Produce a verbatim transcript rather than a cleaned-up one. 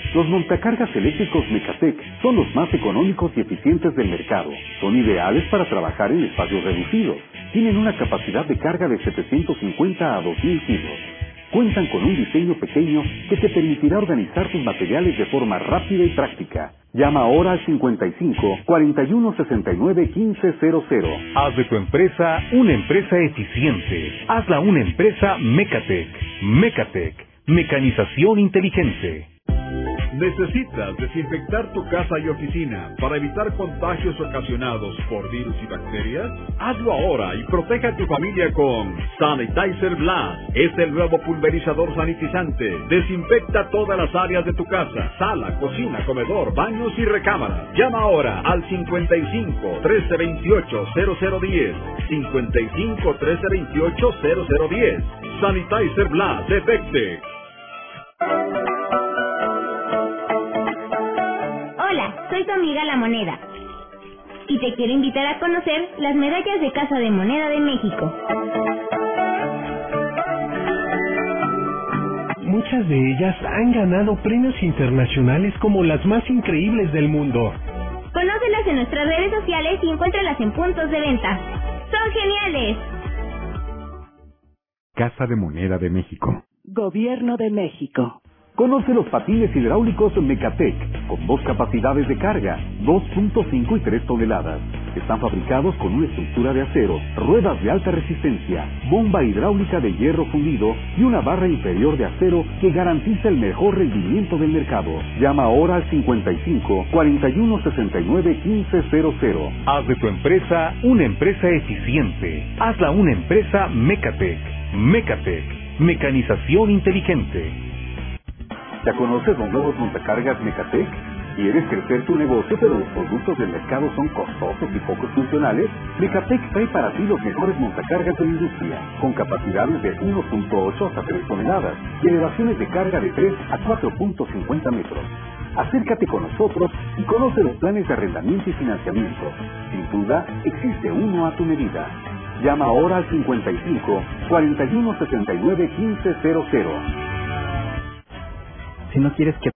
Los montacargas eléctricos Mecatec son los más económicos y eficientes del mercado. Son ideales para trabajar en espacios reducidos. Tienen una capacidad de carga de setecientos cincuenta a dos mil kilos. Cuentan con un diseño pequeño que te permitirá organizar tus materiales de forma rápida y práctica. Llama ahora al cincuenta y cinco, cuarenta y uno, sesenta y nueve, quince cero cero. Haz de tu empresa una empresa eficiente. Hazla una empresa Mecatec. Mecatec. Mecanización inteligente. ¿Necesitas desinfectar tu casa y oficina para evitar contagios ocasionados por virus y bacterias? Hazlo ahora y protege a tu familia con Sanitizer Blast. Es el nuevo pulverizador sanitizante. Desinfecta todas las áreas de tu casa: sala, cocina, comedor, baños y recámaras. Llama ahora al cincuenta y cinco, trece veintiocho, cero cero diez. cincuenta y cinco, trece veintiocho, cero cero diez. Sanitizer Blast de Tectec. Hola, soy tu amiga La Moneda y te quiero invitar a conocer las medallas de Casa de Moneda de México. Muchas de ellas han ganado premios internacionales como las más increíbles del mundo. Conócelas en nuestras redes sociales y encuéntralas en puntos de venta. ¡Son geniales! Casa de Moneda de México. Gobierno de México. Conoce los patines hidráulicos Mecatec, con dos capacidades de carga, dos punto cinco y tres toneladas. Están fabricados con una estructura de acero, ruedas de alta resistencia, bomba hidráulica de hierro fundido y una barra inferior de acero que garantiza el mejor rendimiento del mercado. Llama ahora al cincuenta y cinco, cuarenta y uno, sesenta y nueve, quince cero cero. Haz de tu empresa una empresa eficiente. Hazla una empresa Mecatec. Mecatec. Mecanización inteligente. ¿Ya conoces los nuevos montacargas Mecatec? ¿Quieres crecer tu negocio pero los productos del mercado son costosos y poco funcionales? Mecatec trae para ti los mejores montacargas de la industria, con capacidades de uno punto ocho hasta tres toneladas y elevaciones de carga de tres a cuatro punto cincuenta metros. Acércate con nosotros y conoce los planes de arrendamiento y financiamiento. Sin duda, existe uno a tu medida. Llama ahora al cincuenta y cinco, cuarenta y uno, sesenta y nueve, quince cero cero. Si no quieres que